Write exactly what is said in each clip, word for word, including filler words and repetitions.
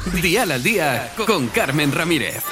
Dial al Día con Carmen Ramírez.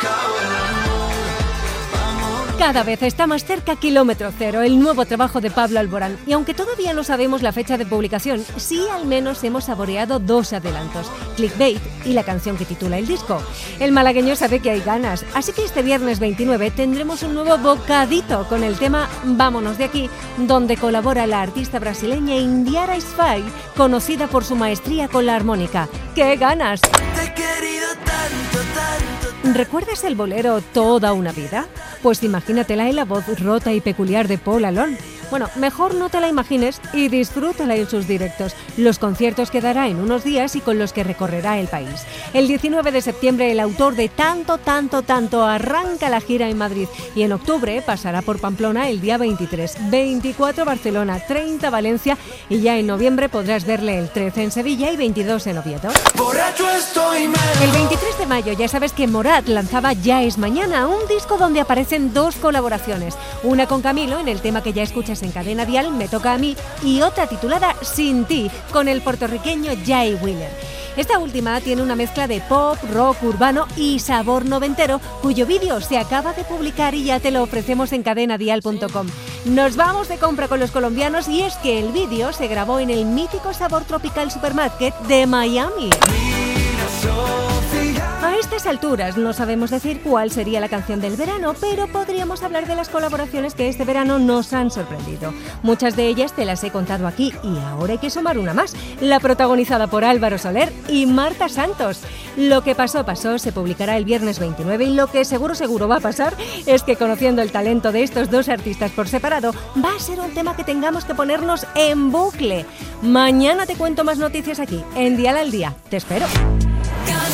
Cada vez está más cerca Kilómetro Cero, el nuevo trabajo de Pablo Alborán. Y aunque todavía no sabemos la fecha de publicación, sí al menos hemos saboreado dos adelantos: Clickbait y la canción que titula el disco. El malagueño sabe que hay ganas, así que este viernes veintinueve tendremos un nuevo bocadito con el tema Vámonos de aquí, donde colabora la artista brasileña Indiara Spy, conocida por su maestría con la armónica. ¡Qué ganas! Te he querido tanto, tanto. ¿Recuerdas el bolero Toda una vida? Pues imagínatela en la voz rota y peculiar de Paul Alone. Bueno, mejor no te la imagines y disfrútala en sus directos, los conciertos que dará en unos días y con los que recorrerá el país. El diecinueve de septiembre el autor de Tanto, Tanto, Tanto arranca la gira en Madrid y en octubre pasará por Pamplona el día veintitrés, veinticuatro Barcelona, treinta Valencia y ya en noviembre podrás verle el trece en Sevilla y veintidós en Oviedo. Borracho estoy, me... El veintitrés de mayo ya sabes que Morat lanzaba Ya es mañana, un disco donde aparecen dos colaboraciones, una con Camilo en el tema que ya escuchas en Cadena Dial, Me toca a mí, y otra titulada Sin ti, con el puertorriqueño Jay Wheeler. Esta última tiene una mezcla de pop, rock, urbano y sabor noventero, cuyo vídeo se acaba de publicar y ya te lo ofrecemos en cadena dial punto com. Nos vamos de compra con los colombianos y es que el vídeo se grabó en el mítico Sabor Tropical Supermarket de Miami. A estas alturas no sabemos decir cuál sería la canción del verano, pero podríamos hablar de las colaboraciones que este verano nos han sorprendido. Muchas de ellas te las he contado aquí y ahora hay que sumar una más, la protagonizada por Álvaro Soler y Marta Santos. Lo que pasó, pasó, se publicará el viernes veintinueve y lo que seguro, seguro va a pasar es que conociendo el talento de estos dos artistas por separado, va a ser un tema que tengamos que ponernos en bucle. Mañana te cuento más noticias aquí, en Dial al Día. Te espero.